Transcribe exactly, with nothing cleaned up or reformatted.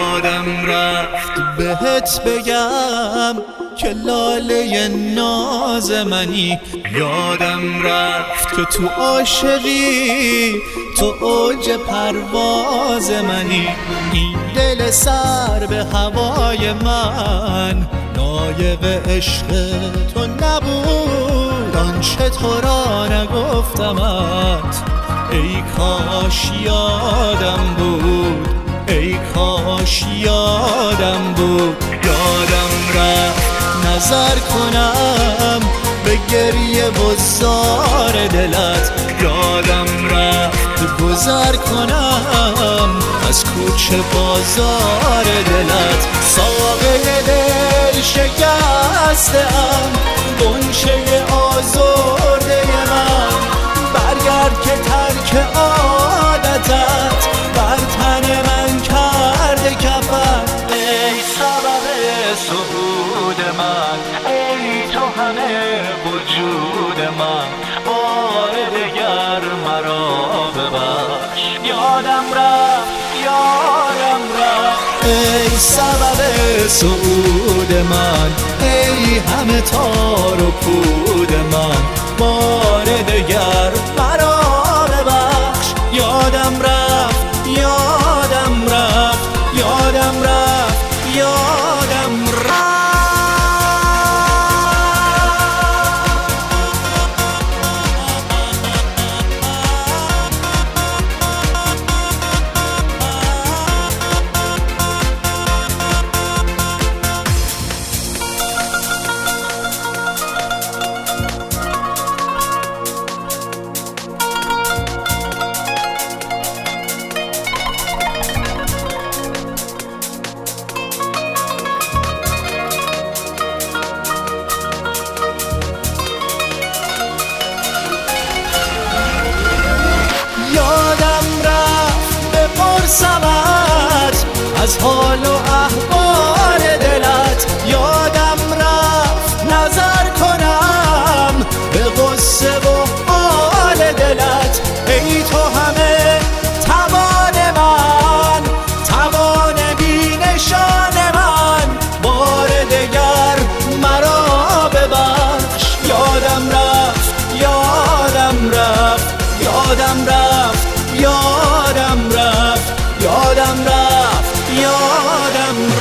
یادم رفت بهت بگم که لاله ناز منی. یادم رفت که تو عاشقی تو اوج پرواز منی. این دل سر به هوای من لایق عشق تو نبود، آنچه تو را نگفتمت ای کاش یادم بود، ای کاش یادم بود. یادم رفت نظر کنم به گریه و زار دلت. یادم رفت گذر کنم از کوچه بازار دلت. ساقه دل شکسته ام، غنچه آزرده من، برگرد که ترک عادتت بر تن من کرده کفن. ای سبب صعود من، ای تو همه وجود من، بار دگر مرا ببخش. یادم رفت یادم رفت ای سبب صعود من، ای همه تار و پود من، بار دگر مرا ببخش. یادم رفت یادم رفت یادم رفت یادم رفت. بپرسمت از حال و احوال دلت. یادم رفت نظر کنم به غصه و حال دلت. ای تو همه توان من، توان بی نشان من، بار دگر مرا ببخش. یادم رفت یادم رفت یادم رفت یادم رفت یادم رفت یادم رفت.